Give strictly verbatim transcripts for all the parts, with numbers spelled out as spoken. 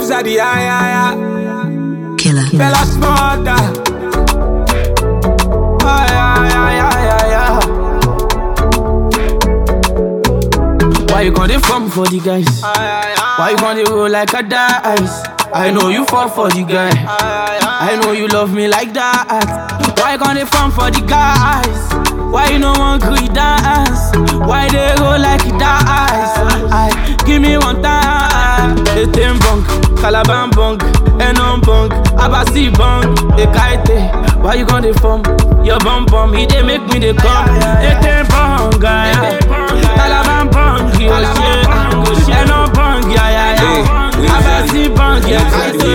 Puffs are the eye, eye, eye. Killer. Bella smarter. Aye, aye, aye, aye, aye. Why you gonna from for the guys? Why you gonna roll like a dice? I know you fall for the guy. I know you love me like that. Why you gonna from for the guys? Why you no one could dance? Why they go like it dies? I give me one time. They tem bunk, Calaban bunk, Enon bunk, Abasi bunk, they kite. Why you gonna from? Your bum bum, he they make me they come. They tem bunk, guy. Calaban bunk, you shit. Enon bunk, yeah, yeah, yeah. Abasi bunk, yeah,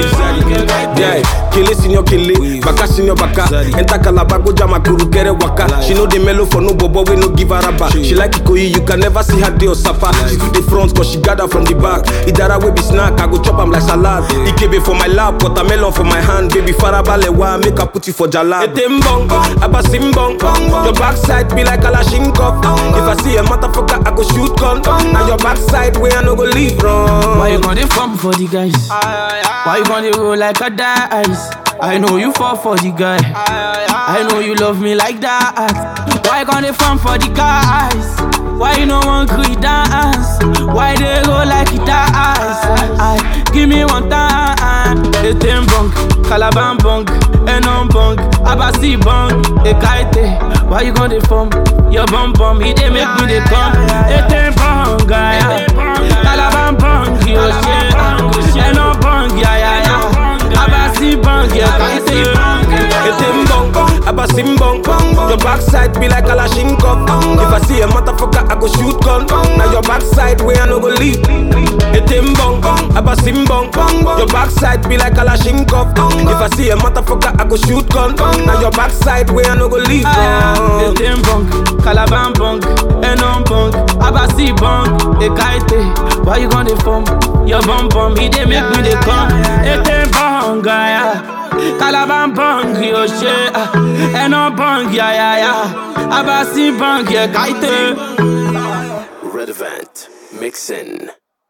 kite. Yeah, kill it in your kill it, bakas in your baka. Enta Calabago jama kuru kere waka. She know the mellow for no bobo, we no give her a back. She like Ikoyi, you can never see her day or suffer. She do the front cause she gather from the back. Idara we be snack, I go chop am like salad. Ikebe for my lap, watermelon for my hand. Baby farabalewa, make her put it for jalab. Etembong, abasimbong. Your backside be like Kalashnikov. If I see a motherfucker, I go shoot gun. Now your backside where I no go leave wrong. Why you gonna from for the guys? Why you gonna roll like a dice? I know you fall for the guy. I know you love me like that. Why you gonna from for the guys? Why you no one could dance? Why they go like it dies? I give me one time. They tem bunk, Calaban bunk, Enon bunk, Abasi bunk, they kite. Why you gonna from? Your bum bum, he they make me they come. They tem bunk, guy. Calaban bunk, you shit. Enon bunk, yeah, yeah, yeah. Abasi bunk, yeah, kite. Etembong, abasimbong. Your backside be like Kalashnikov. If I see a motherfucker, I go shoot gun. Now your backside where I no go leave. Etembong, abasimbong. Your backside be like Kalashnikov. If I see a motherfucker, I go shoot gun. Now your backside where I no go leave. Etembong, Calaban bunk, Enon bunk, Abasi bunk, they kite. Why you gonna from? Your bum bum, he they make me they come. Etembong, guy. Calaban bunk, yo shit. Enon bunk, yeah, yeah, yeah. Abasi bunk, yeah, kite. Redvant, mixin'.